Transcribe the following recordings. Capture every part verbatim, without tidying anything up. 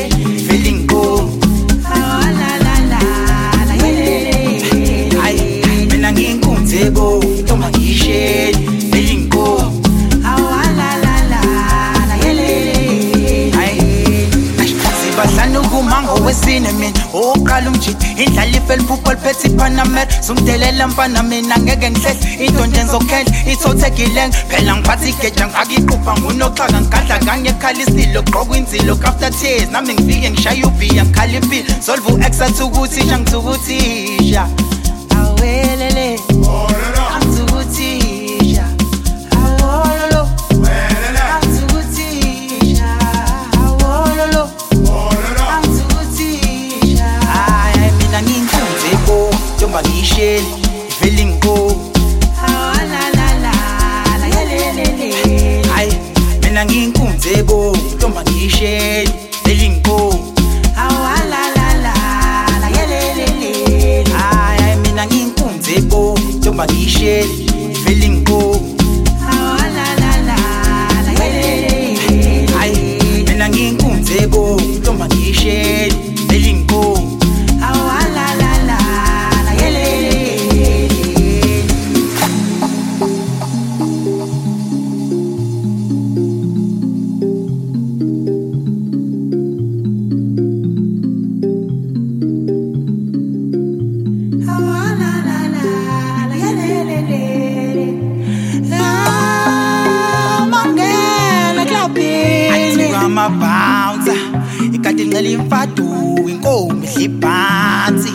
ngishele feeling go la la la la yelele ay mina nginkunze bo ntomba ngishele feeling go la la la la yelele ay sibahlanu kumango wesine mina oqala umjidi indlala ifel football phethi Panamera sumdelela mfana mina ngeke ngihlele into nje ngizokhela ithothekile phela ngiphathi igeja ngakiqupha ngunoxaka ngigadla kanye ekhala isilo gqoka inzilo after tears nami ngifike ngishaya ubhiya ngikhala impilo solve u-ex athi ukuthisha ngithukuthisha awelele angithukuthisha awololo angithukuthisha awololo angithukuthisha ay mina nginkunze bo ntomba ngishele feeling go la la la la yelele ay mina nginkunze bo ntomba ngishele feeling go la la la la yelele ay mina nginkunze bo ntomba ngishele feeling go la la la la yelele ay mina nginkunze bo ntomba ngishele feeling go la la la la yelele bounce ikati ngeli imfadu inkomi hliphansi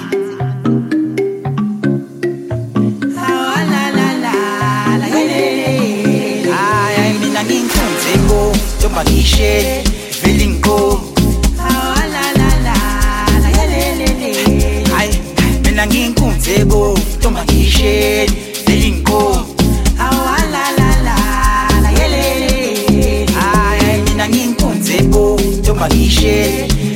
la la la la yelele ay mina nginkunze bo ntomba ngishele feeling go la la la la yelele ay mina nginkunze bo ntomba ngishele feeling go la la la la yelele ay mina nginkunze bo ntomba ngishele